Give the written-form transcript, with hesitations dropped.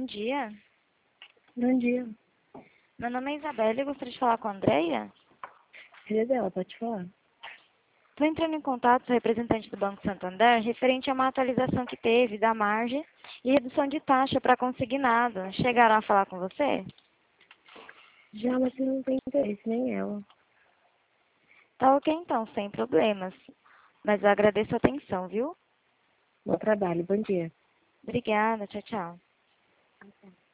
Bom dia. Bom dia. Meu nome é Isabela e gostaria de falar com a Andreia. Filha dela, pode falar. Estou entrando em contato com o representante do Banco Santander referente a uma atualização que teve da margem e redução de taxa para consignado. Chegaram a falar com você? Já, mas você não tem interesse, nem ela. Tá ok então, sem problemas. Mas eu agradeço a atenção, viu? Bom trabalho, bom dia. Obrigada, tchau, tchau.